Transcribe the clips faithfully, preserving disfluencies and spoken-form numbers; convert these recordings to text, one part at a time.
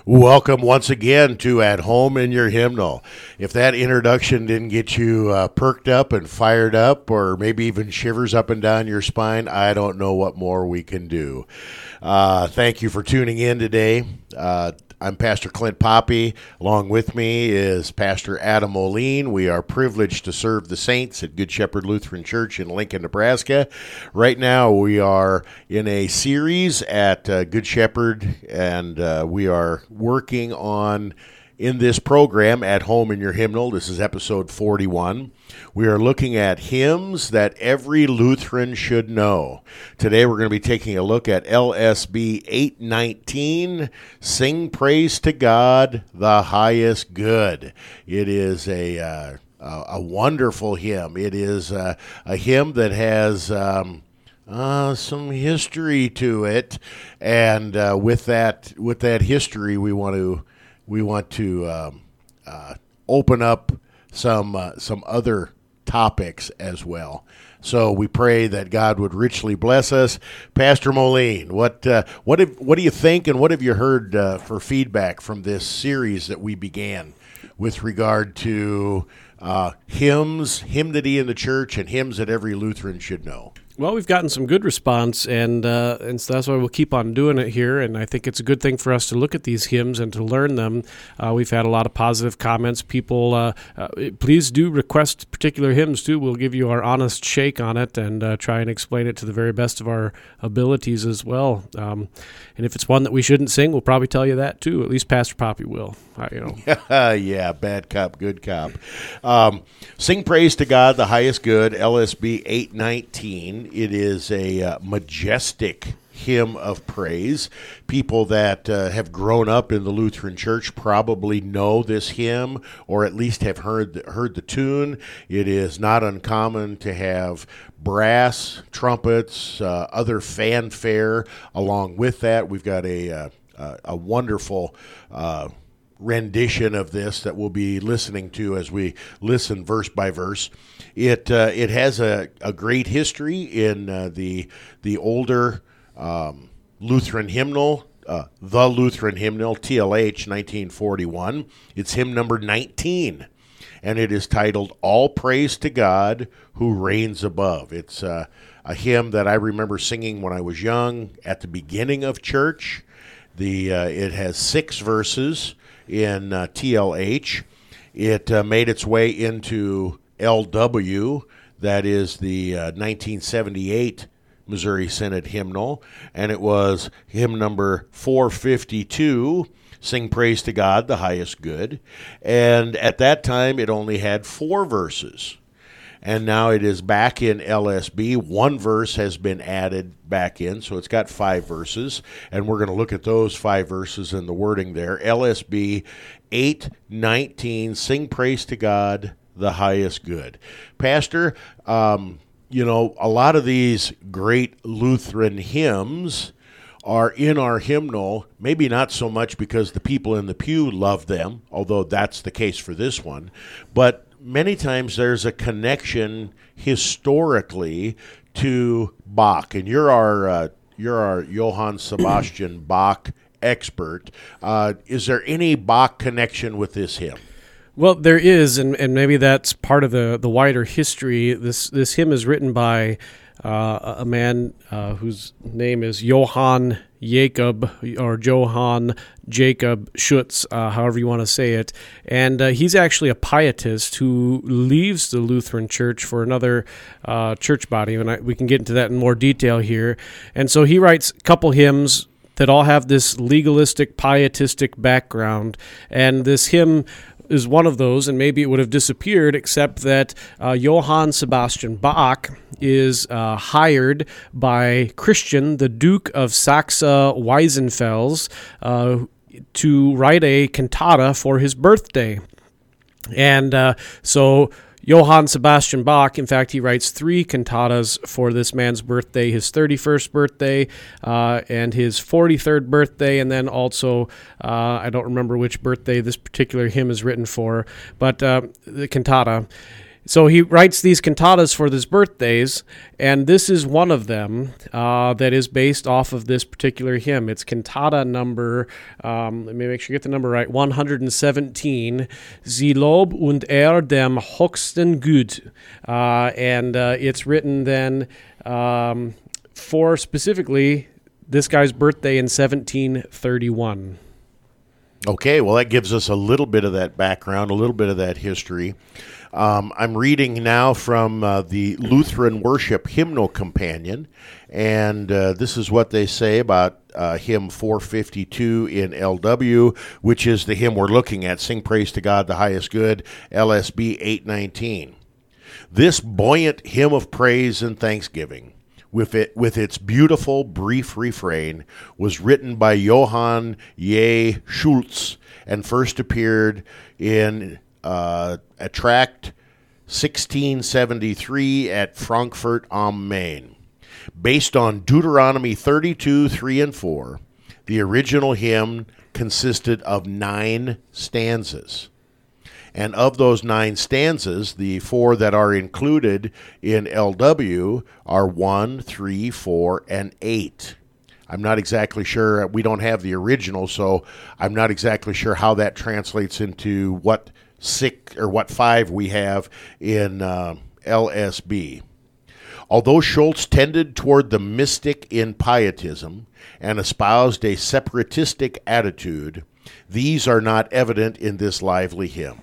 Welcome once again to At Home in Your Hymnal. If that introduction didn't get you uh, perked up and fired up, or maybe even shivers up and down your spine, I don't know what more we can do. Uh, thank you for tuning in today. Uh, I'm Pastor Clint Poppy. Along with me is Pastor Adam Moline. We are privileged to serve the saints at Good Shepherd Lutheran Church in Lincoln, Nebraska. Right now we are in a series at uh, Good Shepherd, and uh, we are working on, in this program, At Home in Your Hymnal. This is episode forty-one. We are looking at hymns that every Lutheran should know. Today we're going to be taking a look at L S B eight nineteen, Sing Praise to God, the Highest Good. It is a uh, a wonderful hymn. It is uh, a hymn that has um, uh, some history to it, and uh, with that with that history, we want to we want to um, uh, open up some uh, some other topics as well. So we pray that God would richly bless us. Pastor Moline, what uh, what have, what do you think, and what have you heard uh, for feedback from this series that we began with regard to uh, hymns, hymnody in the church, and hymns that every Lutheran should know? Well, we've gotten some good response, and uh, and so that's why we'll keep on doing it here. And I think it's a good thing for us to look at these hymns and to learn them. Uh, we've had a lot of positive comments. People, uh, uh, please do request particular hymns too. We'll give you our honest shake on it and uh, try and explain it to the very best of our abilities as well. Um, and if it's one that we shouldn't sing, we'll probably tell you that too. At least Pastor Poppy will. Uh, you know. Yeah, bad cop, good cop. Um, Sing Praise to God, the Highest Good, L S B eight nineteen. It is a uh, majestic hymn of praise. People that uh, have grown up in the Lutheran Church probably know this hymn, or at least have heard the, heard the tune. It is not uncommon to have brass, trumpets, uh, other fanfare along with that. We've got a uh, a, a wonderful uh, rendition of this that we'll be listening to as we listen verse by verse. It uh, it has a, a great history in uh, the the older um, Lutheran hymnal, uh, the Lutheran hymnal, T L H nineteen forty-one. It's hymn number nineteen, and it is titled "All Praise to God Who Reigns Above." It's uh, a hymn that I remember singing when I was young at the beginning of church. The uh, it has six verses in uh, T L H. It uh, made its way into L W, that is the uh, nineteen seventy-eight Missouri Synod hymnal, and it was hymn number four fifty-two, Sing Praise to God, the Highest Good. And at that time, it only had four verses. And now it is back in L S B. One verse has been added back in, so it's got five verses. And we're going to look at those five verses and the wording there. L S B eight nineteen, Sing Praise to God, the Highest Good. Pastor, um, you know, a lot of these great Lutheran hymns are in our hymnal, maybe not so much because the people in the pew love them, although that's the case for this one, but many times there's a connection historically to Bach, and you're our uh, you're our Johann Sebastian Bach expert. Uh, is there any Bach connection with this hymn? Well, there is, and, and maybe that's part of the, the wider history. This this hymn is written by uh, a man uh, whose name is Johann Jacob, or Johann Jacob Schutz, uh, however you want to say it. And uh, he's actually a pietist who leaves the Lutheran Church for another uh, church body, and I, we can get into that in more detail here. And so he writes a couple hymns that all have this legalistic, pietistic background, and this hymn is one of those, and maybe it would have disappeared, except that uh, Johann Sebastian Bach is uh, hired by Christian, the Duke of Saxe-Weissenfels, uh, to write a cantata for his birthday. And uh, so Johann Sebastian Bach, in fact, he writes three cantatas for this man's birthday, his thirty-first birthday, uh, and his forty-third birthday, and then also, uh, I don't remember which birthday this particular hymn is written for, but uh, the cantata. So he writes these cantatas for his birthdays, and this is one of them uh, that is based off of this particular hymn. It's cantata number, um, let me make sure you get the number right, one hundred seventeen, Sie Lob und er dem höchsten Gut. Uh, and uh, it's written then um, for specifically this guy's birthday in seventeen thirty-one. Okay, well, that gives us a little bit of that background, a little bit of that history. Um, I'm reading now from uh, the Lutheran Worship Hymnal Companion, and uh, this is what they say about uh, hymn four fifty-two in L W, which is the hymn we're looking at, Sing Praise to God, the Highest Good, L S B eight nineteen. This buoyant hymn of praise and thanksgiving, with it with its beautiful, brief refrain, was written by Johann J. Schultz and first appeared in uh, a tract sixteen seventy-three at Frankfurt am Main. Based on Deuteronomy thirty-two, three and four, the original hymn consisted of nine stanzas. And of those nine stanzas, the four that are included in L W are one, three, four, and eight. I'm not exactly sure. We don't have the original, so I'm not exactly sure how that translates into what six or what five we have in uh, L S B. Although Schultz tended toward the mystic in pietism and espoused a separatistic attitude, these are not evident in this lively hymn.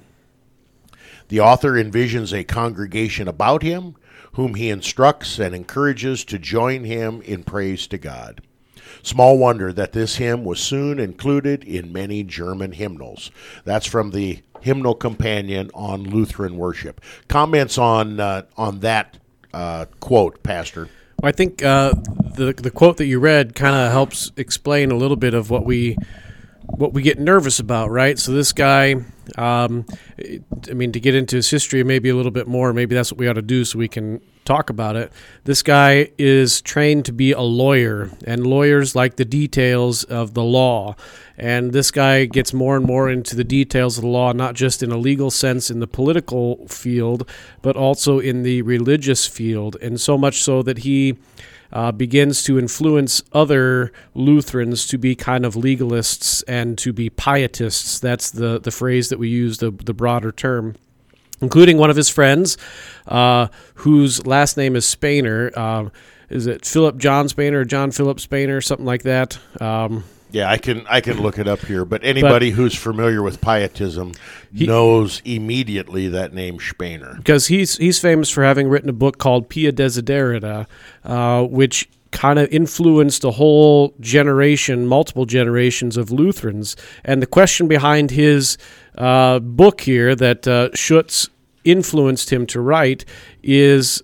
The author envisions a congregation about him, whom he instructs and encourages to join him in praise to God. Small wonder that this hymn was soon included in many German hymnals. That's from the Hymnal Companion on Lutheran Worship. Comments on uh, on that uh, quote, Pastor? Well, I think uh, the the quote that you read kind of helps explain a little bit of what we what we get nervous about, right? So this guy, um, I mean, to get into his history maybe a little bit more, maybe that's what we ought to do so we can talk about it. This guy is trained to be a lawyer, and lawyers like the details of the law. And this guy gets more and more into the details of the law, not just in a legal sense in the political field, but also in the religious field, and so much so that he Uh, begins to influence other Lutherans to be kind of legalists and to be pietists. That's the, the phrase that we use, the, the broader term, including one of his friends, uh, whose last name is Spener. Uh, is it Philip John Spener or John Philip Spener, something like that? Um, yeah, I can I can look it up here, but anybody but, who's familiar with pietism he, knows immediately that name Spener. Because he's he's famous for having written a book called Pia Desiderata, uh, which kind of influenced a whole generation, multiple generations of Lutherans. And the question behind his uh, book here that uh, Schutz influenced him to write is,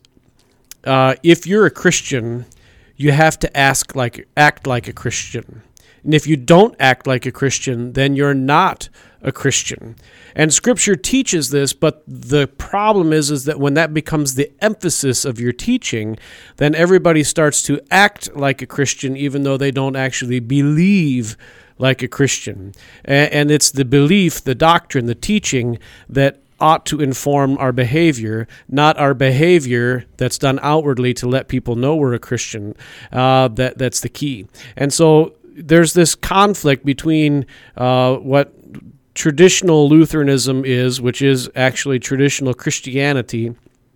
uh, if you're a Christian, you have to ask like act like a Christian. And if you don't act like a Christian, then you're not a Christian. And Scripture teaches this, but the problem is, is that when that becomes the emphasis of your teaching, then everybody starts to act like a Christian even though they don't actually believe like a Christian. And it's the belief, the doctrine, the teaching that ought to inform our behavior, not our behavior that's done outwardly to let people know we're a Christian. Uh, that that's the key. And so there's this conflict between uh, what traditional Lutheranism is, which is actually traditional Christianity,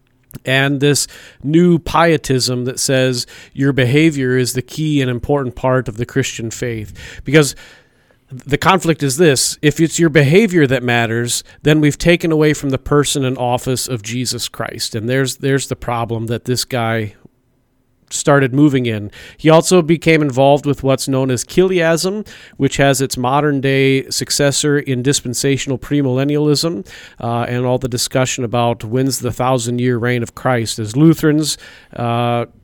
and this new pietism that says your behavior is the key and important part of the Christian faith. Because the conflict is this: if it's your behavior that matters, then we've taken away from the person and office of Jesus Christ. And there's there's the problem that this guy started moving in. He also became involved with what's known as Chiliasm, which has its modern-day successor in dispensational premillennialism, uh, and all the discussion about when's the thousand-year reign of Christ. As Lutherans, uh,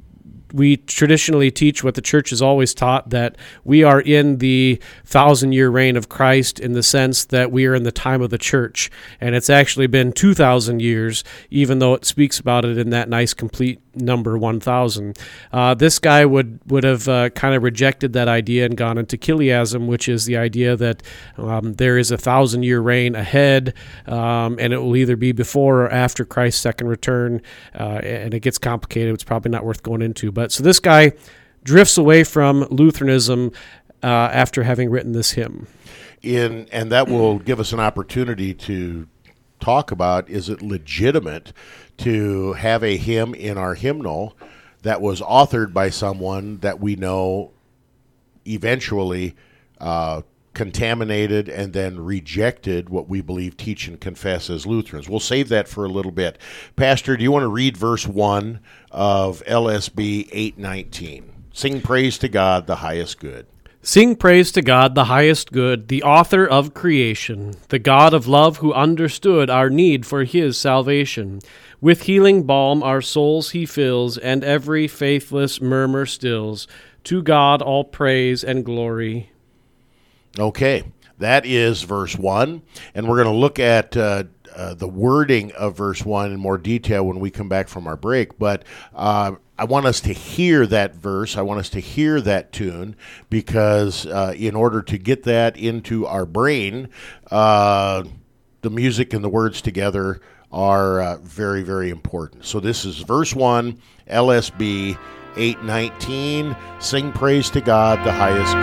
we traditionally teach what the church has always taught, that we are in the thousand-year reign of Christ in the sense that we are in the time of the church. And it's actually been two thousand years, even though it speaks about it in that nice complete number one thousand. Uh, this guy would, would have uh, kind of rejected that idea and gone into Chiliasm, which is the idea that um, there is a thousand-year reign ahead, um, and it will either be before or after Christ's second return, uh, and it gets complicated. It's probably not worth going into. But so this guy drifts away from Lutheranism uh, after having written this hymn. In and that will give us an opportunity to talk about, is it legitimate to have a hymn in our hymnal that was authored by someone that we know eventually uh, contaminated and then rejected what we believe, teach, and confess as Lutherans? We'll save that for a little bit. Pastor, do you want to read verse one of L S B eight nineteen? Sing praise to God, the highest good. Sing praise to God, the highest good, the author of creation, the God of love who understood our need for his salvation. With healing balm our souls he fills, and every faithless murmur stills. To God all praise and glory. Okay, that is verse one, and we're going to look at uh, uh, the wording of verse one in more detail when we come back from our break, but uh, I want us to hear that verse. I want us to hear that tune, because uh, in order to get that into our brain, uh, the music and the words together are uh, very, very important. So this is verse one, L S B eight nineteen, Sing praise to God, the highest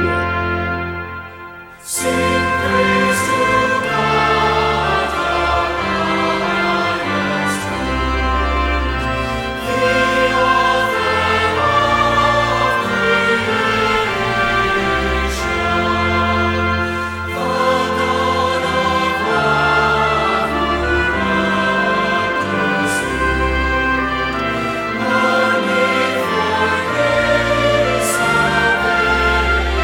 good. Sing praise to God, the highest good, the author of creation, the God of love who understood our need for his salvation.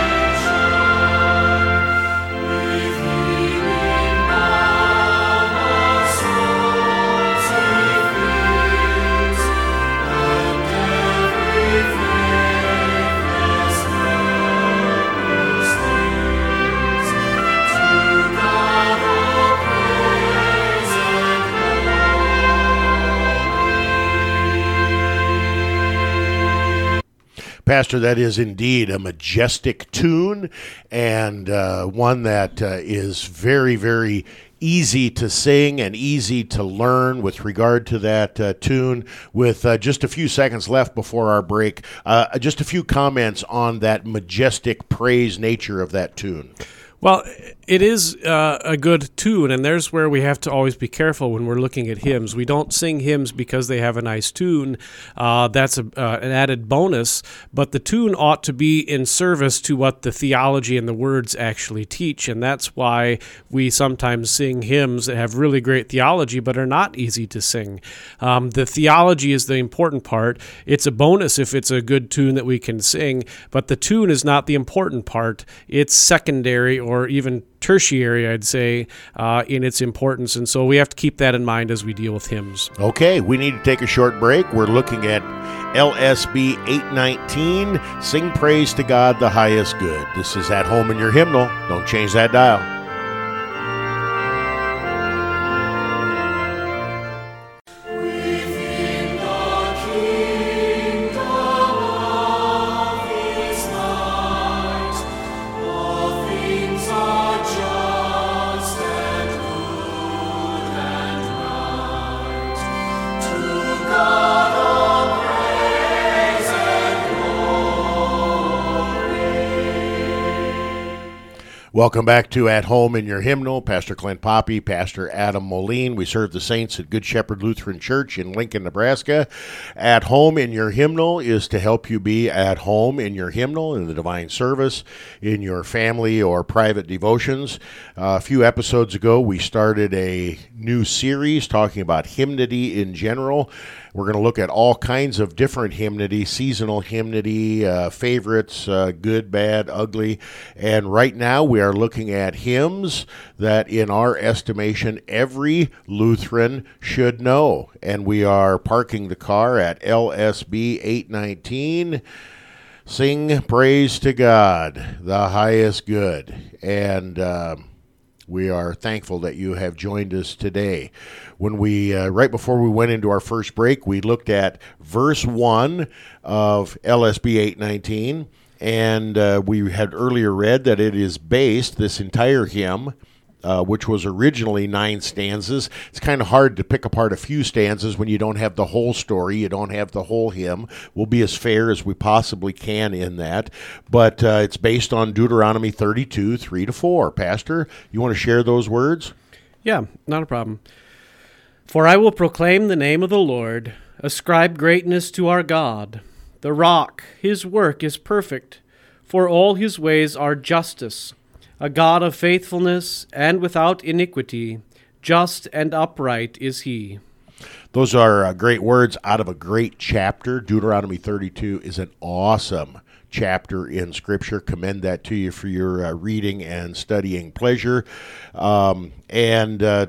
Pastor, that is indeed a majestic tune, and uh, one that uh, is very, very easy to sing and easy to learn with regard to that uh, tune. With uh, just a few seconds left before our break, uh, just a few comments on that majestic praise nature of that tune. Well, it is uh, a good tune, and there's where we have to always be careful when we're looking at hymns. We don't sing hymns because they have a nice tune. Uh, that's a, uh, an added bonus, but the tune ought to be in service to what the theology and the words actually teach, and that's why we sometimes sing hymns that have really great theology but are not easy to sing. Um, the theology is the important part. It's a bonus if it's a good tune that we can sing, but the tune is not the important part. It's secondary or even tertiary, I'd say, uh, in its importance. And so we have to keep that in mind as we deal with hymns. Okay, we need to take a short break. We're looking at L S B eight nineteen, Sing Praise to God, the Highest Good. This is At Home in Your Hymnal. Don't change that dial. Welcome back to At Home in Your Hymnal. Pastor Clint Poppy, Pastor Adam Moline. We serve the saints at Good Shepherd Lutheran Church in Lincoln, Nebraska. At Home in Your Hymnal is to help you be at home in your hymnal, in the divine service, in your family or private devotions. Uh, a few episodes ago, we started a new series talking about hymnody in general. We're going to look at all kinds of different hymnody, seasonal hymnody, uh, favorites, uh, good, bad, ugly. And right now we are looking at hymns that, in our estimation, every Lutheran should know. And we are parking the car at L S B eight nineteen. Sing praise to God, the highest good. And uh, we are thankful that you have joined us today. When we, uh, right before we went into our first break, we looked at verse one of L S B eight nineteen, and uh, we had earlier read that it is based, this entire hymn, Uh, which was originally nine stanzas. It's kind of hard to pick apart a few stanzas when you don't have the whole story, you don't have the whole hymn. We'll be as fair as we possibly can in that. But uh, it's based on Deuteronomy thirty-two, three to four. Pastor, you want to share those words? Yeah, not a problem. For I will proclaim the name of the Lord, ascribe greatness to our God. The rock, his work is perfect, for all his ways are justice. A God of faithfulness and without iniquity, just and upright is he. Those are uh, great words out of a great chapter. Deuteronomy thirty-two is an awesome chapter in Scripture. Commend that to you for your uh, reading and studying pleasure. Um, and uh,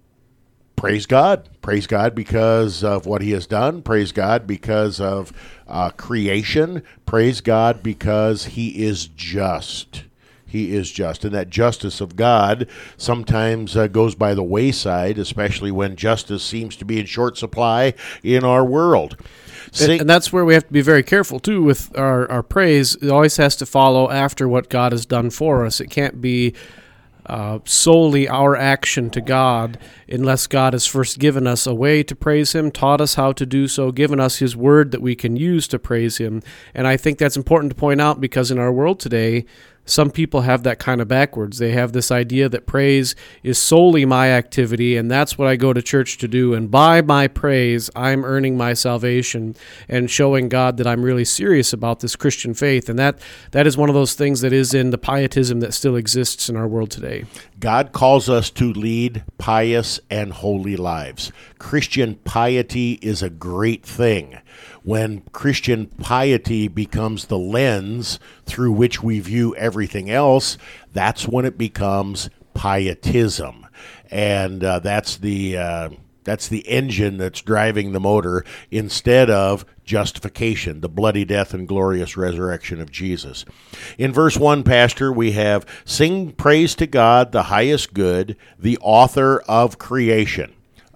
praise God. Praise God because of what he has done. Praise God because of uh, creation. Praise God because he is just. He is just, and that justice of God sometimes uh, goes by the wayside, especially when justice seems to be in short supply in our world. Sing- and, and that's where we have to be very careful, too, with our, our praise. It always has to follow after what God has done for us. It can't be uh, solely our action to God unless God has first given us a way to praise him, taught us how to do so, given us his word that we can use to praise him. And I think that's important to point out because in our world today, some people have that kind of backwards. They have this idea that praise is solely my activity, and that's what I go to church to do. And by my praise, I'm earning my salvation and showing God that I'm really serious about this Christian faith. And that that is one of those things that is in the pietism that still exists in our world today. God calls us to lead pious and holy lives. Christian piety is a great thing. When Christian piety becomes the lens through which we view everything else, that's when it becomes pietism. And uh, that's the uh, that's the engine that's driving the motor instead of justification, the bloody death and glorious resurrection of Jesus. In verse one, Pastor, we have, sing praise to God, the highest good, the author of creation.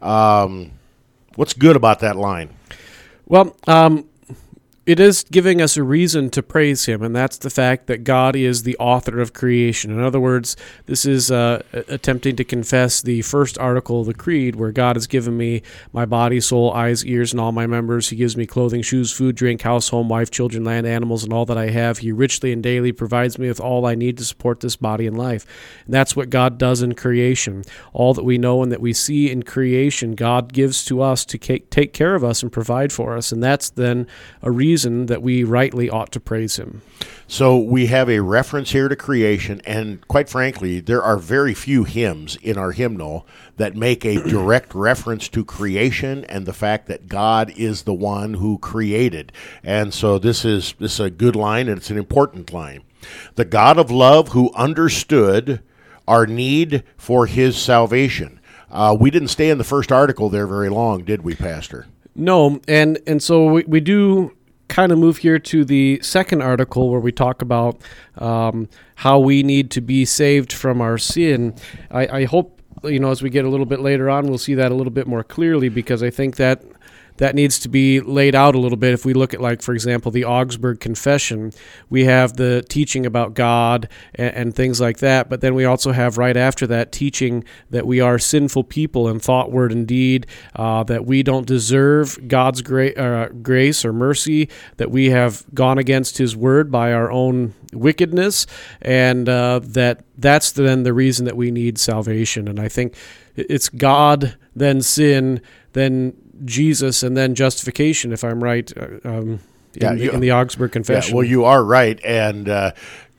Um, what's good about that line? Well, um, it is giving us a reason to praise him, and that's the fact that God is the author of creation. In other words, this is uh, attempting to confess the first article of the Creed, where God has given me my body, soul, eyes, ears, and all my members. He gives me clothing, shoes, food, drink, house, home, wife, children, land, animals, and all that I have. He richly and daily provides me with all I need to support this body and life. And that's what God does in creation. All that we know and that we see in creation, God gives to us to take care of us and provide for us. And that's then a reason that we rightly ought to praise him. So we have a reference here to creation, and quite frankly, there are very few hymns in our hymnal that make a direct reference to creation and the fact that God is the one who created. And so this is this is a good line, and it's an important line. The God of love who understood our need for his salvation. Uh, we didn't stay in the first article there very long, did we, Pastor? No, and, and so we, we do kind of move here to the second article where we talk about um, how we need to be saved from our sin. I, I hope, you know, as we get a little bit later on, we'll see that a little bit more clearly, because I think that that needs to be laid out a little bit. If we look at, like, for example, the Augsburg Confession, we have the teaching about God and, and things like that, but then we also have right after that teaching that we are sinful people in thought, word, and deed, uh, that we don't deserve God's gra- uh, grace or mercy, that we have gone against his word by our own wickedness, and uh, that that's then the reason that we need salvation. And I think it's God, then sin, then Jesus, and then justification, if I'm right, um, in, yeah, you, in the Augsburg Confession. Yeah, well, you are right, and uh,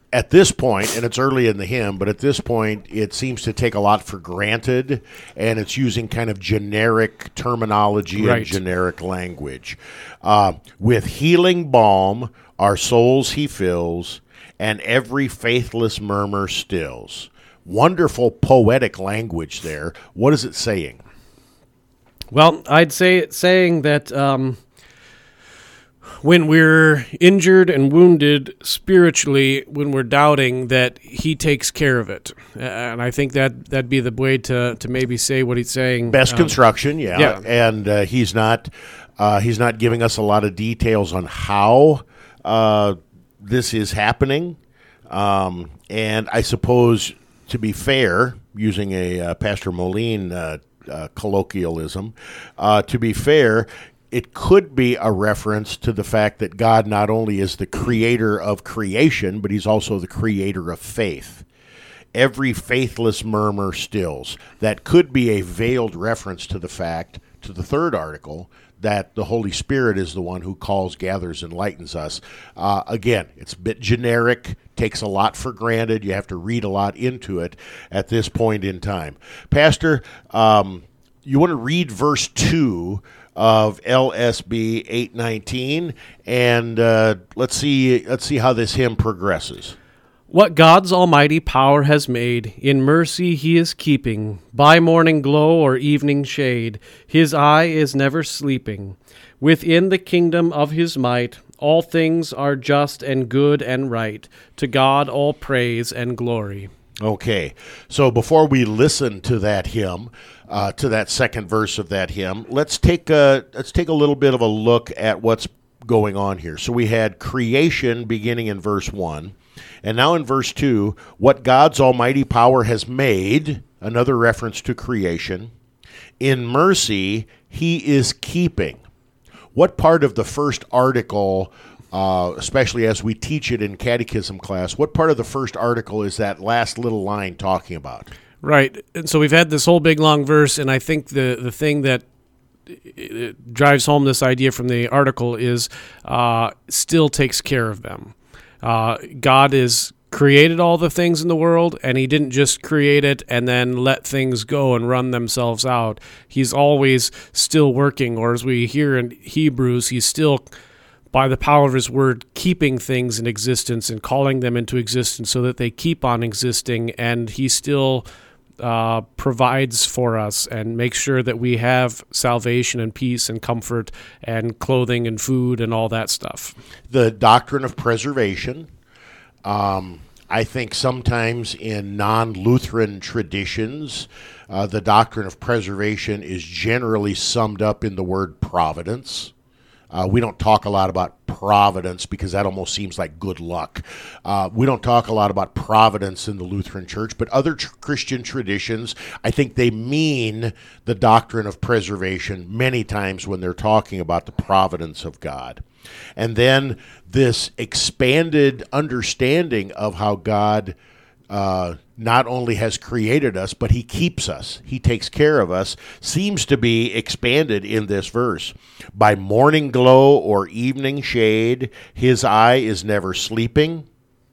at this point, and it's early in the hymn, but at this point, it seems to take a lot for granted, and it's using kind of generic terminology Right. and generic language. Uh, with healing balm, our souls he fills, and every faithless murmur stills. Wonderful poetic language there. What is it saying? Well, I'd say it's saying that um, when we're injured and wounded spiritually, when we're doubting, that he takes care of it. And I think that that'd be the way to, to maybe say what he's saying. Best Um, construction, yeah. yeah. And uh, he's not uh, he's not giving us a lot of details on how uh, this is happening. Um, and I suppose, to be fair, using a uh, Pastor Moline uh, uh, colloquialism, uh, to be fair, it could be a reference to the fact that God not only is the creator of creation, but he's also the creator of faith. Every faithless murmur stills. That could be a veiled reference to the fact, to the third article, that the Holy Spirit is the one who calls, gathers, enlightens us. Uh, again, it's a bit generic, takes a lot for granted. You have to read a lot into it at this point in time. Pastor, um, you want to read verse two of L S B eight nineteen, and uh, let's see let's see how this hymn progresses. What God's almighty power has made, in mercy he is keeping. By morning glow or evening shade, his eye is never sleeping. Within the kingdom of his might, all things are just and good and right. To God all praise and glory. Okay, so before we listen to that hymn, uh, to that second verse of that hymn, let's take a let's take a little bit of a look at what's going on here. So we had creation beginning in verse one, and now in verse two, what God's almighty power has made, another reference to creation. In mercy, he is keeping. What part of the first article, uh, especially as we teach it in catechism class, what part of the first article is that last little line talking about? Right. And so we've had this whole big long verse, and I think the, the thing that it drives home this idea from the article is uh, still takes care of them. Uh, God is created all the things in the world, and he didn't just create it and then let things go and run themselves out. He's always still working, or as we hear in Hebrews, he's still, by the power of his word, keeping things in existence and calling them into existence so that they keep on existing, and he still uh, provides for us and makes sure that we have salvation and peace and comfort and clothing and food and all that stuff. The doctrine of preservation. Um, I think sometimes in non-Lutheran traditions, uh, the doctrine of preservation is generally summed up in the word providence. Uh, we don't talk a lot about providence because that almost seems like good luck. Uh, we don't talk a lot about providence in the Lutheran Church, but other tr- Christian traditions, I think they mean the doctrine of preservation many times when they're talking about the providence of God. And then this expanded understanding of how God uh, not only has created us, but he keeps us. He takes care of us, seems to be expanded in this verse. By morning glow or evening shade, his eye is never sleeping.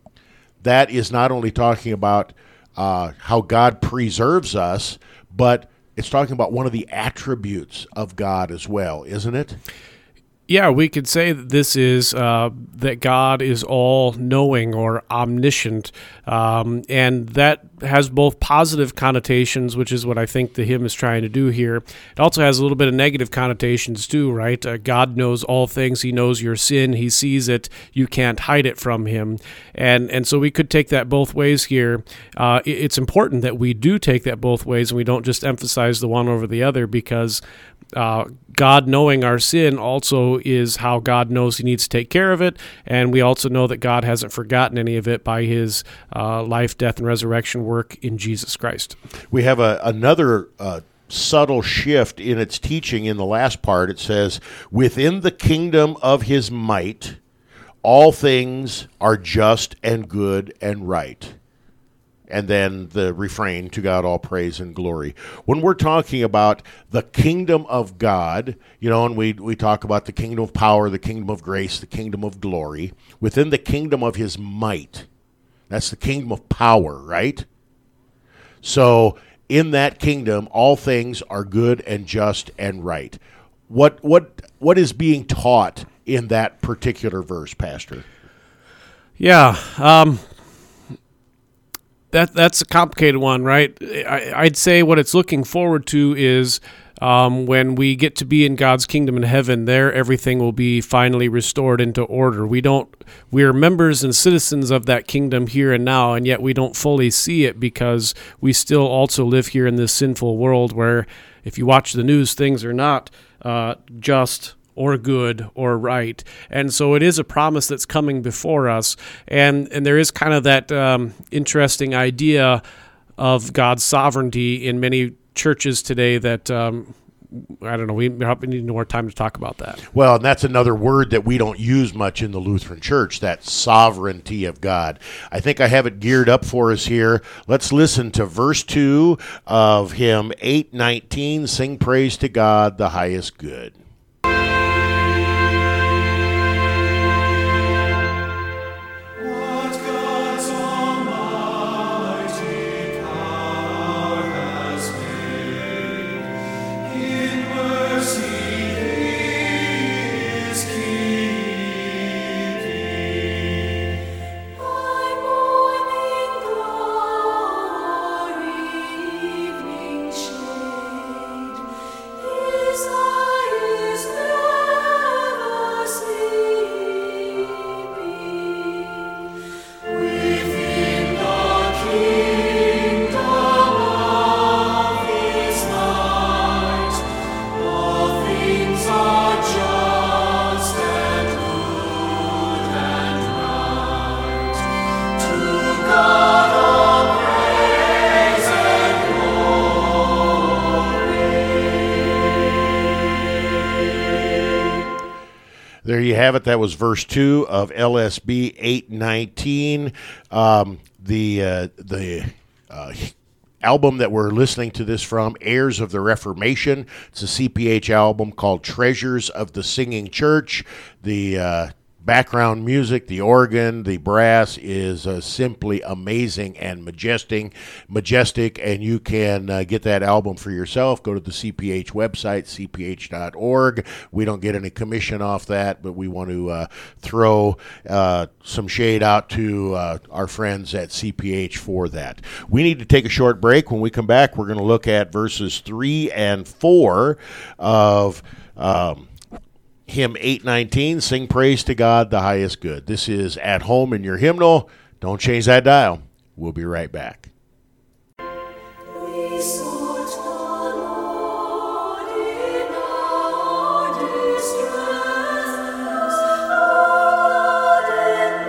That is not only talking about uh, how God preserves us, but it's talking about one of the attributes of God as well, isn't it? Yeah, we could say that this is uh, that God is all-knowing or omniscient, um, and that has both positive connotations, which is what I think the hymn is trying to do here. It also has a little bit of negative connotations too, right? Uh, God knows all things. He knows your sin. He sees it. You can't hide it from him. And and so we could take that both ways here. Uh, it, it's important that we do take that both ways, and we don't just emphasize the one over the other, because Uh, God knowing our sin also is how God knows he needs to take care of it, and we also know that God hasn't forgotten any of it by his uh, life, death, and resurrection work in Jesus Christ. We have a, another uh, subtle shift in its teaching in the last part. It says, within the kingdom of his might, all things are just and good and right. And then the refrain, to God all praise and glory. When we're talking about the kingdom of God, you know, and we, we talk about the kingdom of power, the kingdom of grace, the kingdom of glory, within the kingdom of his might, That's the kingdom of power, right? So in that kingdom, all things are good and just and right. What what what is being taught in that particular verse, Pastor? Yeah, um, that that's a complicated one, right? I, I'd say what it's looking forward to is um, when we get to be in God's kingdom in heaven. There, everything will be finally restored into order. We don't. We are members and citizens of that kingdom here and now, and yet we don't fully see it because we still also live here in this sinful world where, if you watch the news, things are not uh, just or good or right. And so it is a promise that's coming before us. And and there is kind of that um, interesting idea of God's sovereignty in many churches today that, um, I don't know, we probably need more time to talk about that. Well, and that's another word that we don't use much in the Lutheran Church, that sovereignty of God. I think I have it geared up for us here. Let's listen to verse two of hymn eight nineteen, Sing Praise to God, the Highest Good. There you have it. That was verse two of L S B eight nineteen. Um, the uh, the uh, album that we're listening to this from, Heirs of the Reformation. It's a C P H album called Treasures of the Singing Church. The uh, background music, the organ, the brass is uh, simply amazing and majestic, majestic, and you can uh, get that album for yourself. Go to the C P H website, c p h dot org. We don't get any commission off that, but we want to uh, throw uh, some shade out to uh, our friends at C P H for that. We need to take a short break. When we come back, we're going to look at verses three and four of Um, Hymn eight nineteen, Sing Praise to God, the Highest Good. This is At Home in Your Hymnal. Don't change that dial. We'll be right back. We sought the Lord in our distress. O God in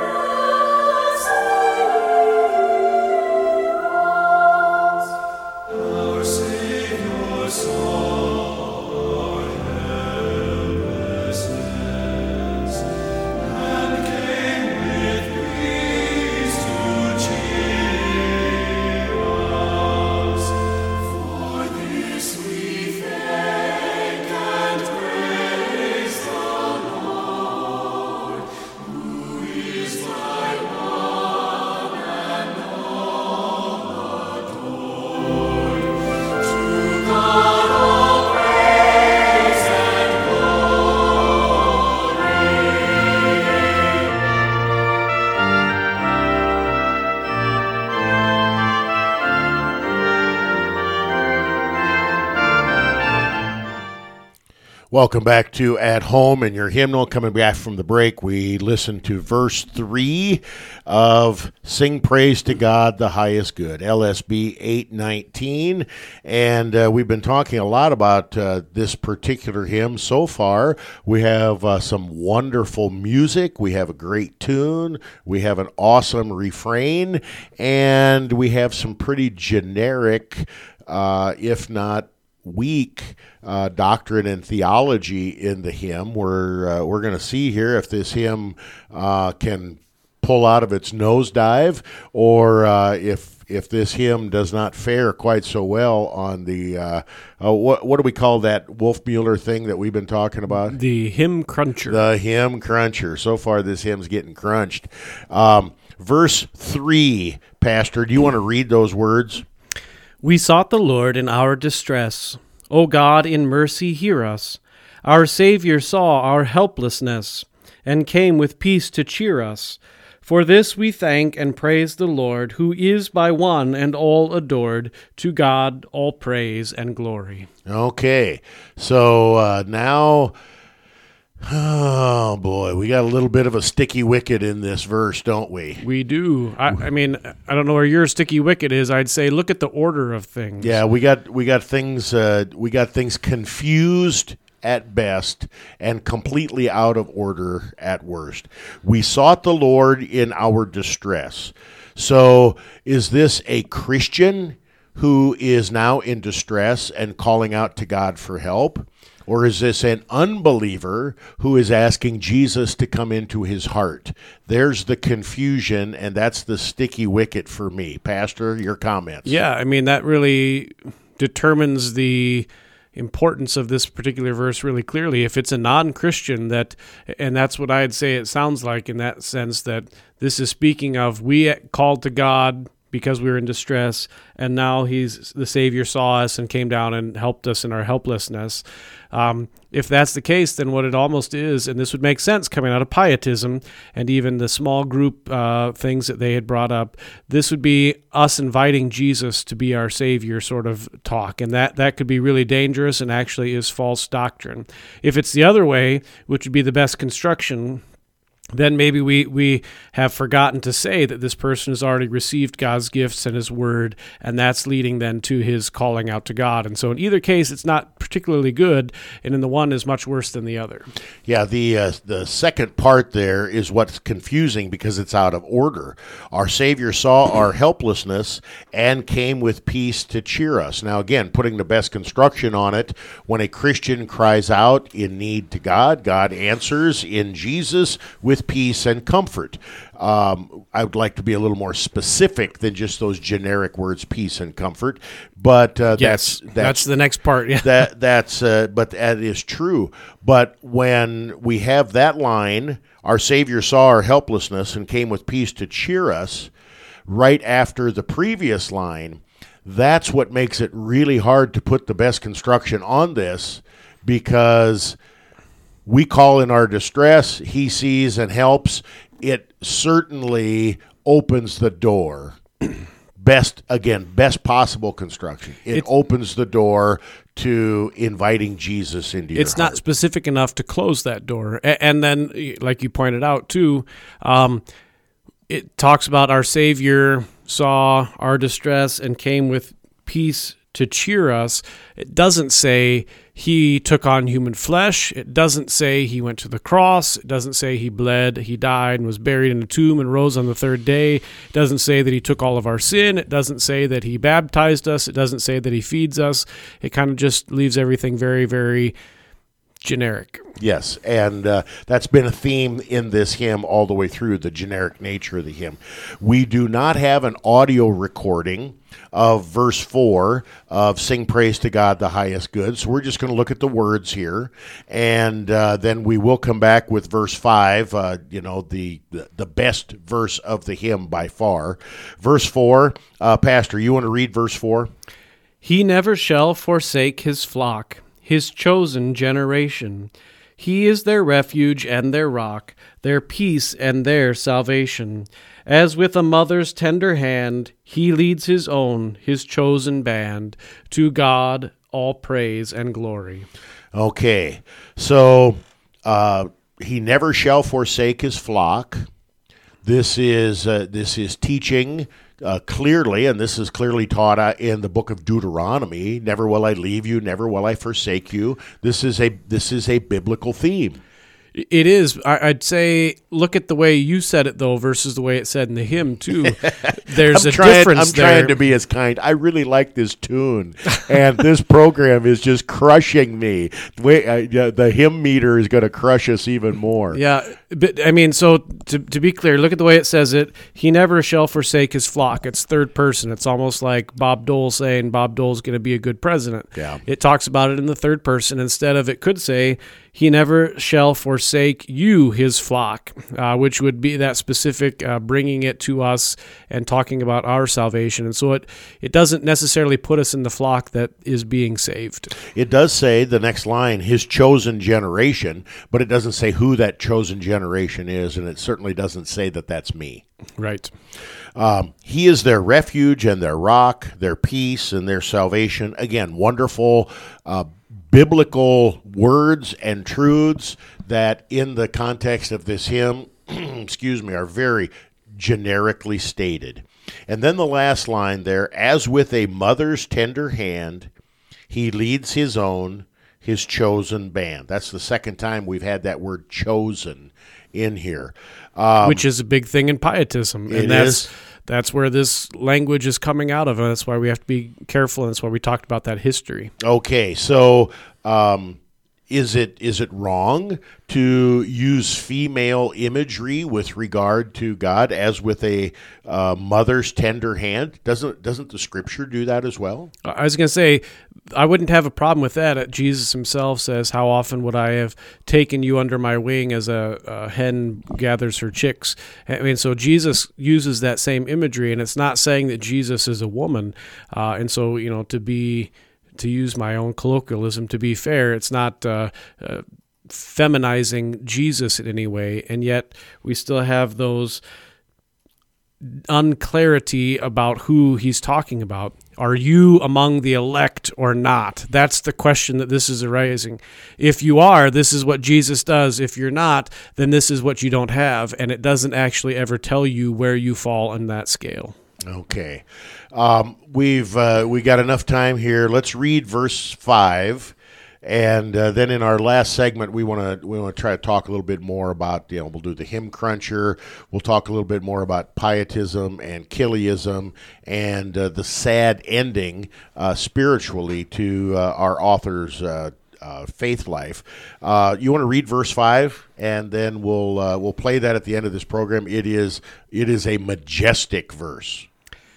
mercy, our Savior saw our helplessness and came with peace to cheer us. For this we thank and praise the Lord, who is thy one and all adored. To God all praise and glory. Welcome back to At Home in Your Hymnal. Coming back from the break, we listened to verse three of Sing Praise to God, the Highest Good, L S B eight nineteen. And uh, we've been talking a lot about uh, this particular hymn so far. We have uh, some wonderful music. We have a great tune. We have an awesome refrain. And we have some pretty generic, uh, if not weak uh, doctrine and theology in the hymn. We're uh, we're going to see here if this hymn uh, can pull out of its nosedive, or uh, if if this hymn does not fare quite so well on the uh, uh, what what do we call that Wolfmueller thing that we've been talking about? The hymn cruncher. The hymn cruncher. So far, this hymn's getting crunched. Um, Verse three, Pastor, do you want to read those words? We sought the Lord in our distress. O God, in mercy hear us. Our Savior saw our helplessness, and came with peace to cheer us. For this we thank and praise the Lord, who is by one and all adored. To God all praise and glory. Okay, so uh, now, oh boy, we got a little bit of a sticky wicket in this verse, don't we? We do. I, I mean, I don't know where your sticky wicket is. I'd say look at the order of things. Yeah, we got we got things uh, we got things confused at best and completely out of order at worst. We sought the Lord in our distress. So, is this a Christian who is now in distress and calling out to God for help? Or is this an unbeliever who is asking Jesus to come into his heart? There's the confusion, and that's the sticky wicket for me. Pastor, your comments. Yeah, I mean, that really determines the importance of this particular verse really clearly. If it's a non-Christian, that, and that's what I'd say it sounds like in that sense, that this is speaking of we called to God because we were in distress, and now he's the Savior saw us and came down and helped us in our helplessness. Um, if that's the case, then what it almost is, and this would make sense coming out of pietism and even the small group uh, things that they had brought up, this would be us inviting Jesus to be our Savior sort of talk, and that, that could be really dangerous and actually is false doctrine. If it's the other way, which would be the best construction, then maybe we, we have forgotten to say that this person has already received God's gifts and his word, and that's leading then to his calling out to God. And so in either case, it's not particularly good, and in the one is much worse than the other. Yeah, the uh, the second part there is what's confusing because it's out of order. Our Savior saw our helplessness and came with peace to cheer us. Now, again, putting the best construction on it, when a Christian cries out in need to God, God answers in Jesus with peace and comfort. Um, I would like to be a little more specific than just those generic words, peace and comfort. But uh, yes, that's, that's that's the next part. Yeah, that that's uh, but that is true. But when we have that line, our Savior saw our helplessness and came with peace to cheer us, right after the previous line, that's what makes it really hard to put the best construction on this, because we call in our distress, he sees and helps. It certainly opens the door. Best, again, best possible construction. It It's- opens the door to inviting Jesus into your it's not heart. specific enough to close that door. A- And then, like you pointed out too, um, it talks about our Savior saw our distress and came with peace to cheer us. It doesn't say he took on human flesh. It doesn't say he went to the cross. It doesn't say he bled, he died and was buried in a tomb and rose on the third day. It doesn't say that he took all of our sin. It doesn't say that he baptized us. It doesn't say that he feeds us. It kind of just leaves everything very, very generic. Yes, and uh, that's been a theme in this hymn all the way through, the generic nature of the hymn. We do not have an audio recording of verse four of Sing Praise to God, the Highest Good, so we're just going to look at the words here, and uh, then we will come back with verse five, uh, you know, the, the, the best verse of the hymn by far. Verse four, uh, Pastor, you want to read verse four? He never shall forsake his flock, his chosen generation. He is their refuge and their rock, their peace and their salvation. As with a mother's tender hand, he leads his own, his chosen band. To God all praise and glory. Okay, so uh, he never shall forsake his flock. This is uh, this is teaching uh, clearly, and this is clearly taught uh, in the book of Deuteronomy. Never will I leave you, never will I forsake you. This is a this is a biblical theme. It is. I- I'd say look at the way you said it, though, versus the way it said in the hymn, too. There's I'm a trying, difference I'm there. trying to be as kind. I really like this tune, and this program is just crushing me. Wait, uh, yeah, the hymn meter is going to crush us even more. Yeah, but I mean, so to to be clear, look at the way it says it. He never shall forsake his flock. It's third person. It's almost like Bob Dole saying Bob Dole's going to be a good president. Yeah. It talks about it in the third person instead of, it could say, he never shall forsake forsake you, his flock, uh, which would be that specific uh, bringing it to us and talking about our salvation. And so it, it doesn't necessarily put us in the flock that is being saved. It does say, the next line, his chosen generation, but it doesn't say who that chosen generation is, and it certainly doesn't say that that's me. Right. Um, he is their refuge and their rock, their peace and their salvation. Again, wonderful uh, biblical words and truths that in the context of this hymn, excuse me, are very generically stated. And then the last line there, as with a mother's tender hand, he leads his own, his chosen band. That's the second time we've had that word chosen in here. Um, Which is a big thing in pietism. It and that's is. that's where this language is coming out of, and that's why we have to be careful, and that's why we talked about that history. Okay, so um, is it is it wrong to use female imagery with regard to God, as with a uh, mother's tender hand? Doesn't doesn't the Scripture do that as well? I was going to say, I wouldn't have a problem with that. Jesus himself says, how often would I have taken you under my wing as a, a hen gathers her chicks? I mean, so Jesus uses that same imagery, and it's not saying that Jesus is a woman. Uh, and so, you know, to be, to use my own colloquialism, to be fair, it's not uh, uh, feminizing Jesus in any way. And yet we still have those unclarity about who he's talking about. Are you among the elect or not? That's the question that this is arising. If you are, this is what Jesus does. If you're not, then this is what you don't have. And it doesn't actually ever tell you where you fall on that scale. Okay, um, we've uh, we got enough time here. Let's read verse five. And uh, then in our last segment, we want to we want to try to talk a little bit more about, you know, we'll do the hymn cruncher. We'll talk a little bit more about pietism and Kiliism and uh, the sad ending uh, spiritually to uh, our author's uh, uh, faith life. Uh, you want to read verse five, and then we'll uh, we'll play that at the end of this program. It is it is a majestic verse.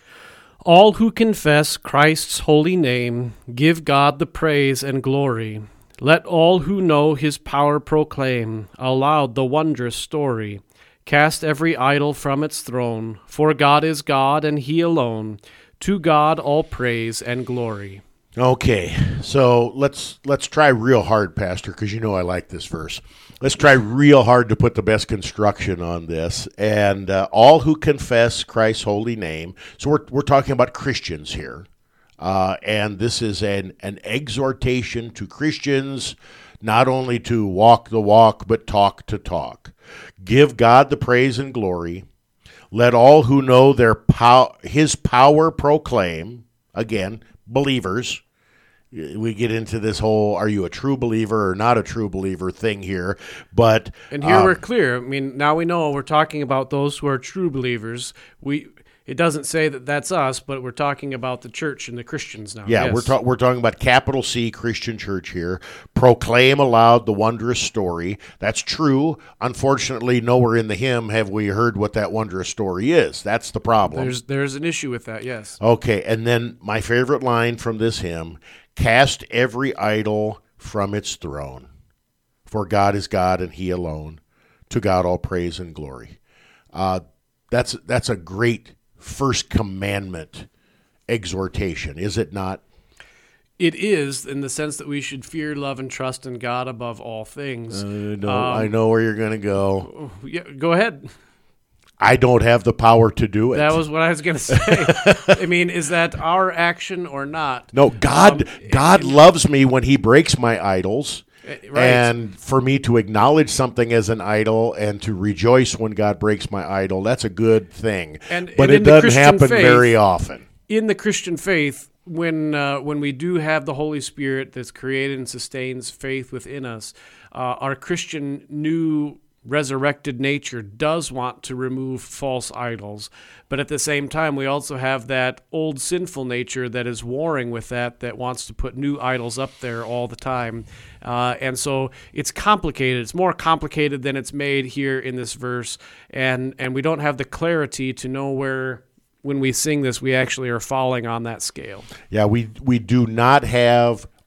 All who confess Christ's holy name give God the praise and glory. Let all who know his power proclaim aloud the wondrous story. Cast every idol from its throne, for God is God and he alone. To God all praise and glory. Okay, so let's let's try real hard, Pastor, because you know I like this verse. Let's try real hard to put the best construction on this. And uh, all who confess Christ's holy name. So we're we're talking about Christians here, uh, and this is an an exhortation to Christians, not only to walk the walk but talk the talk. Give God the praise and glory. Let all who know their pow- His power proclaim. Again, believers. We get into this whole "are you a true believer or not a true believer" thing here, but and here um, we're clear. I mean, now we know we're talking about those who are true believers. We it doesn't say that that's us, but we're talking about the church and the Christians now. Yeah, yes. we're ta- we're talking about capital C Christian church here. Proclaim aloud the wondrous story. That's true. Unfortunately, nowhere in the hymn have we heard what that wondrous story is. That's the problem. There's there's an issue with that. Yes. Okay, and then my favorite line from this hymn: cast every idol from its throne, for God is God and he alone. To God all praise and glory. Uh, that's that's a great first commandment exhortation, is it not? It is, in the sense that we should fear, love, and trust in God above all things. Uh, no, Um, I know where you're going to go. Yeah, go ahead. I don't have the power to do it. That was what I was going to say. I mean, is that our action or not? no, God. Um, God and- loves me when He breaks my idols. Right. And for me to acknowledge something as an idol and to rejoice when God breaks my idol, that's a good thing. And- but and it in the doesn't Christian happen faith- very often. In the Christian faith, when uh, when we do have the Holy Spirit that's created and sustains faith within us, uh, our Christian new resurrected nature does want to remove false idols. But at the same time, we also have that old sinful nature that is warring with that, that wants to put new idols up there all the time. Uh, and so it's complicated. It's more complicated than it's made here in this verse. And, and we don't have the clarity to know where, when we sing this, we actually are falling on that scale. Yeah, we we do not have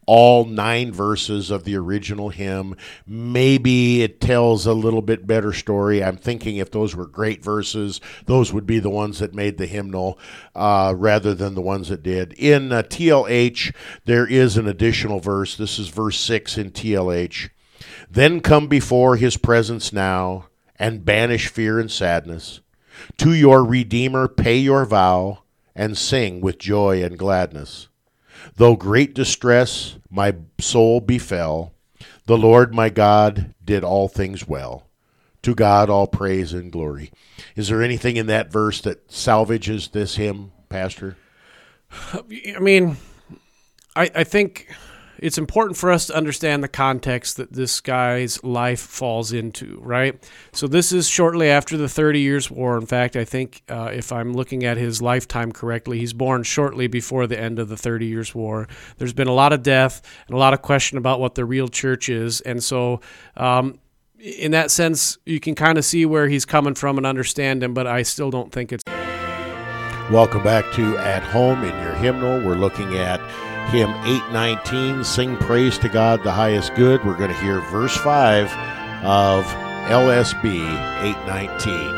all nine verses of the original hymn. Maybe it tells a little bit better story. I'm thinking if those were great verses, those would be the ones that made the hymnal uh, rather than the ones that did. In uh, T L H, there is an additional verse. This is verse six in T L H. Then come before his presence now and banish fear and sadness. To your Redeemer pay your vow and sing with joy and gladness. Though great distress my soul befell, the Lord my God did all things well. To God all praise and glory. Is there anything in that verse that salvages this hymn, Pastor? I mean, I, I think it's important for us to understand the context that this guy's life falls into, right? So this is shortly after the Thirty Years' War. In fact, I think uh, if I'm looking at his lifetime correctly, he's born shortly before the end of the Thirty Years' War. There's been a lot of death and a lot of question about what the real church is. And so um, in that sense, you can kind of see where he's coming from and understand him, but I still don't think it's... Welcome back to At Home in Your Hymnal. We're looking at hymn eight nineteen, Sing Praise to God, the Highest Good. We're going to hear verse five of L S B eight nineteen.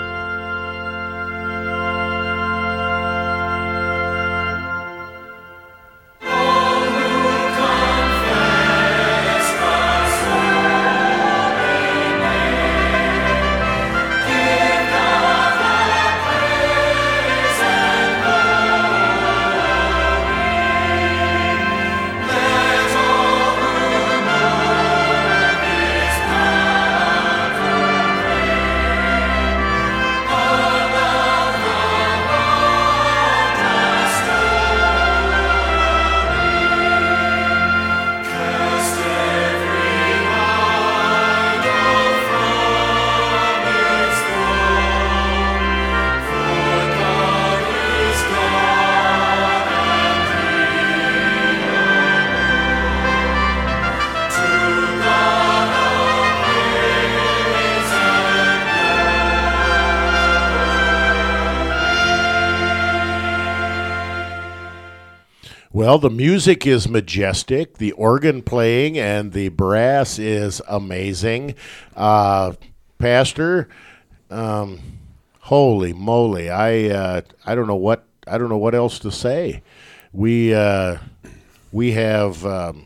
Well, the music is majestic, the organ playing and the brass is amazing. Uh, Pastor, um, holy moly, I uh, I don't know what I don't know what else to say. We uh, we have um,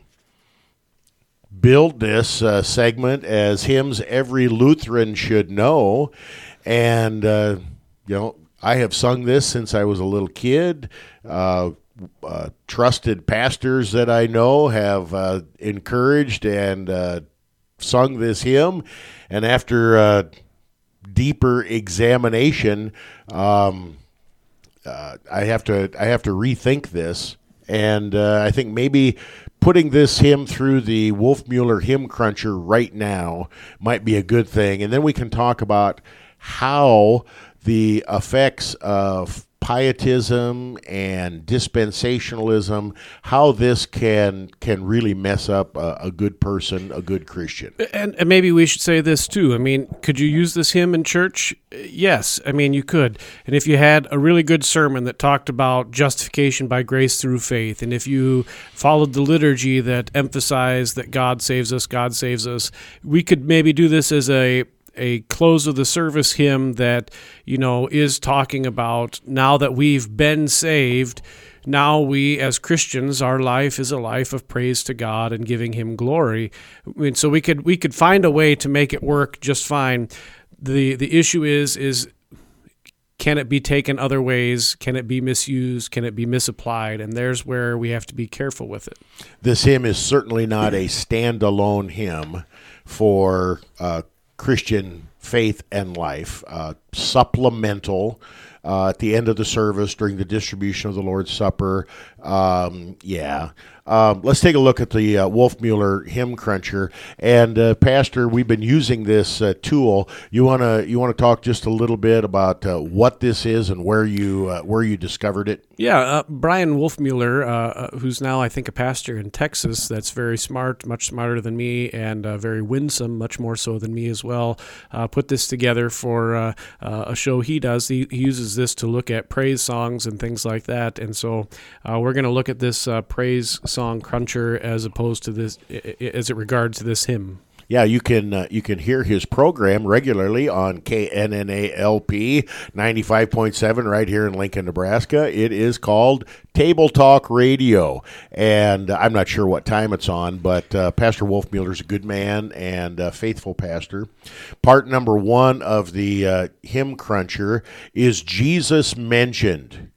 billed this uh, segment as hymns every Lutheran should know, and uh, you know I have sung this since I was a little kid. Uh, Uh, trusted pastors that I know have uh, encouraged and uh, sung this hymn, and after uh, deeper examination, um, uh, I have to I have to rethink this, and uh, I think maybe putting this hymn through the Wolfmueller Hymn Cruncher right now might be a good thing, and then we can talk about how the effects of pietism and dispensationalism, how this can can really mess up a, a good person, a good Christian. And, and maybe we should say this too. I mean, could you use this hymn in church? Yes. I mean, you could. And if you had a really good sermon that talked about justification by grace through faith, and if you followed the liturgy that emphasized that God saves us, God saves us, we could maybe do this as a a close of the service hymn that, you know, is talking about now that we've been saved, now we as Christians, our life is a life of praise to God and giving him glory. I mean, so we could we could find a way to make it work just fine. The the issue is is can it be taken other ways? Can it be misused? Can it be misapplied? And there's where we have to be careful with it. This hymn is certainly not a standalone hymn for uh Christian faith and life, uh, supplemental uh, at the end of the service during the distribution of the Lord's Supper. Um, yeah. Um, let's take a look at the uh, Wolfmueller Hymn Cruncher. And uh, Pastor, we've been using this uh, tool. You wanna you wanna talk just a little bit about uh, what this is and where you uh, where you discovered it? Yeah, uh, Brian Wolfmueller, uh, who's now I think a pastor in Texas, that's very smart, much smarter than me, and uh, very winsome, much more so than me as well. Uh, put this together for uh, uh, a show he does. He, he uses this to look at praise songs and things like that. And so uh, we're going to look at this uh, praise song cruncher as opposed to this, as it regards to this hymn. Yeah, you can uh, you can hear his program regularly on K N N A L P ninety-five point seven right here in Lincoln, Nebraska. It is called Table Talk Radio, and I'm not sure what time it's on, but uh, Pastor Wolfmueller's a good man and a faithful pastor. Part number one of the uh, hymn cruncher is Jesus mentioned.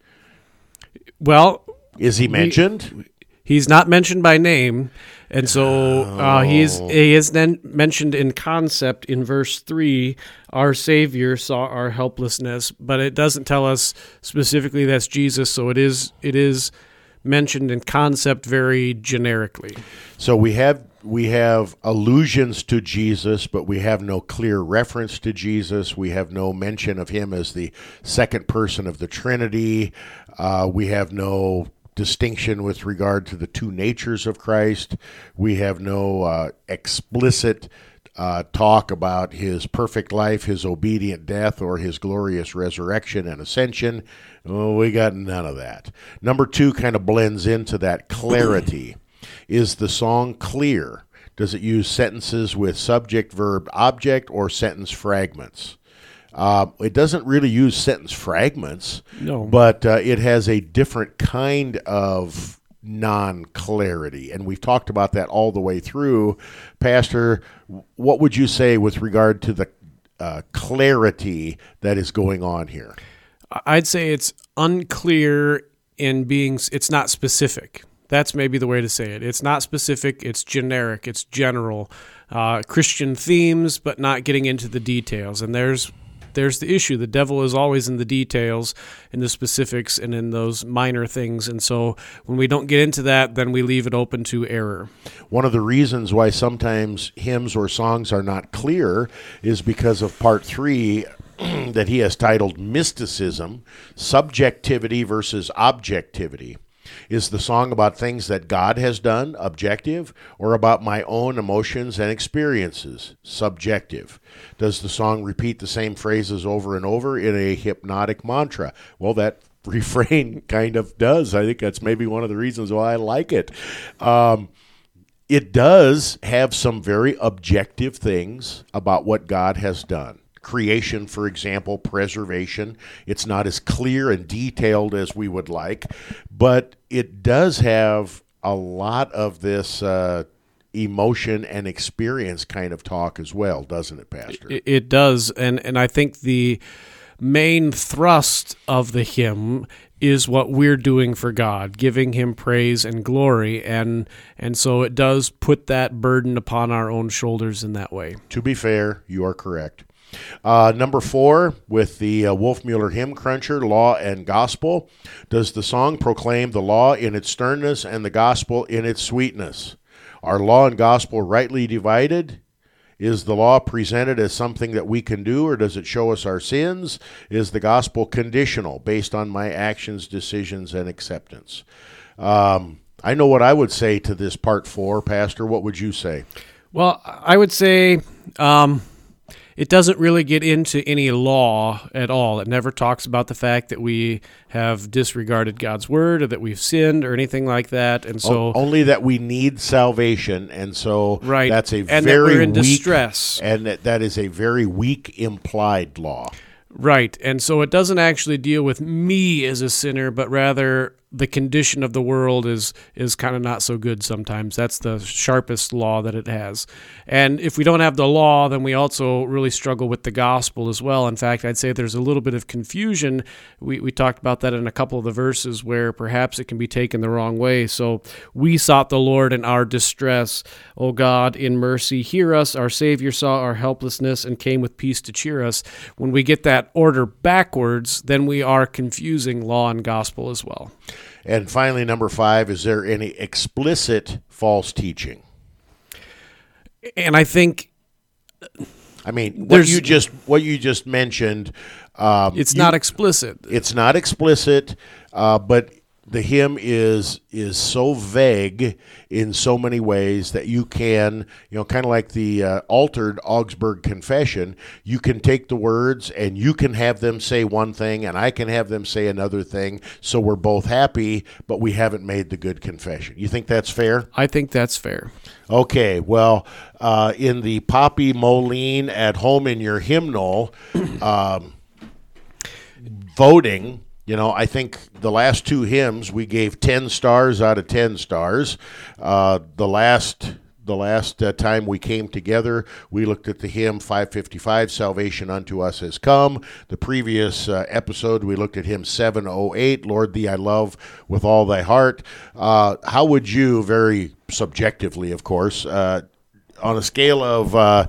Well, is he mentioned? We, he's not mentioned by name. And so uh, he is he is then mentioned in concept in verse three. Our Savior saw our helplessness, but it doesn't tell us specifically that's Jesus. So it is it is mentioned in concept very generically. So we have we have allusions to Jesus, but we have no clear reference to Jesus. We have no mention of him as the second person of the Trinity. Uh, we have no distinction with regard to the two natures of Christ. We have no uh, explicit uh, talk about his perfect life, his obedient death, or his glorious resurrection and ascension. Oh, we got none of that. Number two kind of blends into that clarity. Is the song clear? Does it use sentences with subject, verb, object, or sentence fragments? Uh, it doesn't really use sentence fragments, no. but uh, it has a different kind of non-clarity, and we've talked about that all the way through. Pastor, what would you say with regard to the uh, clarity that is going on here? I'd say it's unclear in being, it's not specific. That's maybe the way to say it. It's not specific, it's generic, it's general. Uh, Christian themes, but not getting into the details, and there's There's the issue. The devil is always in the details, in the specifics, and in those minor things. And so when we don't get into that, then we leave it open to error. One of the reasons why sometimes hymns or songs are not clear is because of part three that he has titled Mysticism, Subjectivity versus Objectivity. Is the song about things that God has done, objective, or about my own emotions and experiences, subjective? Does the song repeat the same phrases over and over in a hypnotic mantra? Well, that refrain kind of does. I think that's maybe one of the reasons why I like it. Um, it does have some very objective things about what God has done. Creation, for example, preservation. It's not as clear and detailed as we would like, but it does have a lot of this uh, emotion and experience kind of talk as well, doesn't it, Pastor? It, it does, and, and I think the main thrust of the hymn is what we're doing for God, giving him praise and glory, and and so it does put that burden upon our own shoulders in that way. To be fair, you are correct. Uh, number four, with the uh, Wolfmueller Hymn Cruncher, Law and Gospel. Does the song proclaim the law in its sternness and the gospel in its sweetness? Are law and gospel rightly divided? Is the law presented as something that we can do, or does it show us our sins? Is the gospel conditional, based on my actions, decisions, and acceptance? Um, I know what I would say to this part four, Pastor. What would you say? Well, I would say um, it doesn't really get into any law at all. It never talks about the fact that we have disregarded God's word or that we've sinned or anything like that. And so o- only that we need salvation, and so right. that's a and very that we're in weak, distress. and that, that is a very weak implied law. Right. And so it doesn't actually deal with me as a sinner, but rather the condition of the world is is kind of not so good sometimes. That's the sharpest law that it has. And if we don't have the law, then we also really struggle with the gospel as well. In fact, I'd say there's a little bit of confusion. We we talked about that in a couple of the verses where perhaps it can be taken the wrong way. So we sought the Lord in our distress. O God, in mercy, hear us. Our Savior saw our helplessness and came with peace to cheer us. When we get that order backwards, then we are confusing law and gospel as well. And finally, number five, is there any explicit false teaching? And I think, I mean, what There's- you just what you just mentioned, um, it's you- not explicit. It's not explicit, uh, but the hymn is is so vague in so many ways that you can, you know, kind of like the uh, altered Augsburg Confession, you can take the words and you can have them say one thing and I can have them say another thing, so we're both happy, but we haven't made the good confession. You think that's fair? I think that's fair. Okay, well, uh, in the Poppy Moline at home in your hymnal um, voting, you know, I think the last two hymns we gave ten stars out of ten stars. Uh, the last the last uh, time we came together, we looked at the hymn five fifty-five, Salvation Unto Us Has Come. The previous uh, episode, we looked at hymn seven oh eight, Lord Thee I Love With All Thy Heart. Uh, how would you, very subjectively, of course, uh, on a scale of uh,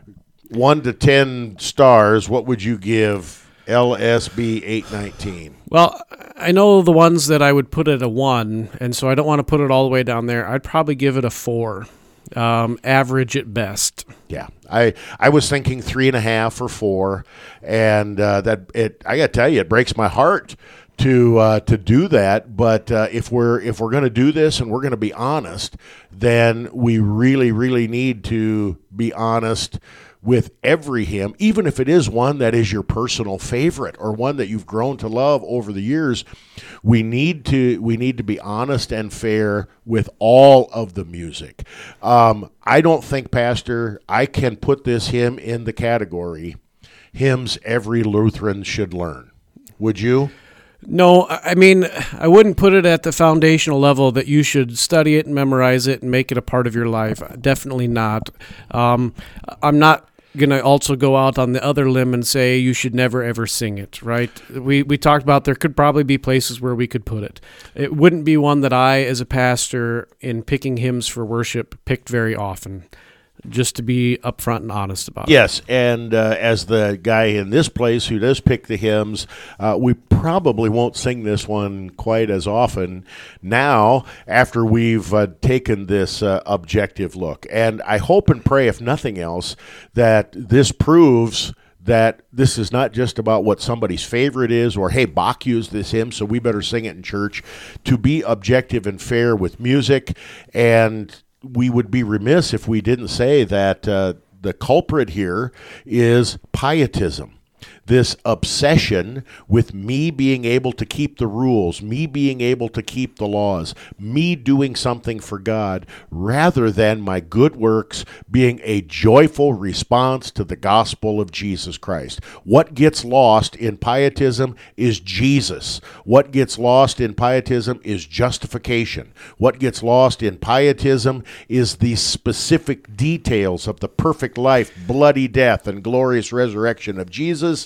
one to ten stars, what would you give L S B eight nineteen? Well, I know the ones that I would put at a one, and so I don't want to put it all the way down there. I'd probably give it a four, um, average at best. Yeah, I I was thinking three and a half or four, and uh, that it. I got to tell you, it breaks my heart to uh, to do that. But uh, if we're if we're going to do this and we're going to be honest, then we really really need to be honest with every hymn, even if it is one that is your personal favorite or one that you've grown to love over the years. We need to we need to be honest and fair with all of the music. Um, I don't think, Pastor, I can put this hymn in the category hymns every Lutheran should learn. Would you? No, I mean, I wouldn't put it at the foundational level that you should study it and memorize it and make it a part of your life. Definitely not. Um, I'm not going to also go out on the other limb and say you should never, ever sing it, right? We we talked about there could probably be places where we could put it. It wouldn't be one that I, as a pastor, in picking hymns for worship, picked very often, just to be upfront and honest about it. Yes, and uh, as the guy in this place who does pick the hymns, uh, we probably won't sing this one quite as often now after we've uh, taken this uh, objective look. And I hope and pray, if nothing else, that this proves that this is not just about what somebody's favorite is or, hey, Bach used this hymn, so we better sing it in church. To be objective and fair with music, and we would be remiss if we didn't say that uh, the culprit here is pietism. This obsession with me being able to keep the rules, me being able to keep the laws, me doing something for God, rather than my good works being a joyful response to the gospel of Jesus Christ. What gets lost in pietism is Jesus. What gets lost in pietism is justification. What gets lost in pietism is the specific details of the perfect life, bloody death, and glorious resurrection of Jesus.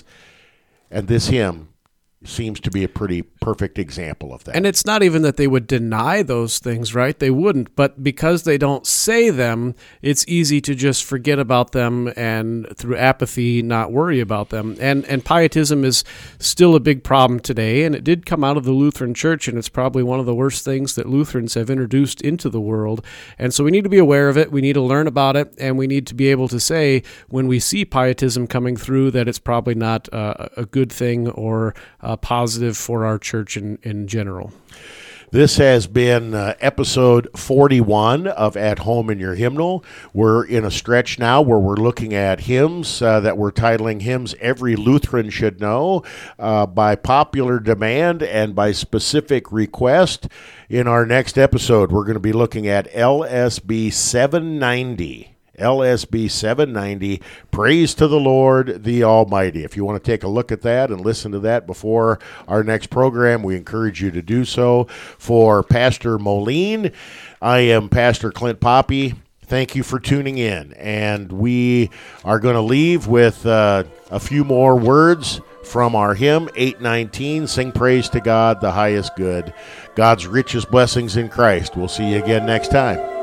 And this hymn seems to be a pretty perfect example of that. And it's not even that they would deny those things, right? They wouldn't. But because they don't say them, it's easy to just forget about them and through apathy not worry about them. And and pietism is still a big problem today, and it did come out of the Lutheran Church, and it's probably one of the worst things that Lutherans have introduced into the world. And so we need to be aware of it, we need to learn about it, and we need to be able to say when we see pietism coming through that it's probably not uh, a good thing or uh, positive for our church in, in general. This has been uh, episode forty-one of At Home in Your Hymnal. We're in a stretch now where we're looking at hymns uh, that we're titling Hymns Every Lutheran Should Know uh, by popular demand and by specific request. In our next episode, we're going to be looking at L S B seven ninety. L S B seven ninety, Praise to the Lord, the Almighty. If you want to take a look at that and listen to that before our next program, we encourage you to do so. For Pastor Moline, I am Pastor Clint Poppy. Thank you for tuning in. And we are going to leave with uh, a few more words from our hymn, eight nineteen, Sing Praise to God, the Highest Good. God's richest blessings in Christ. We'll see you again next time.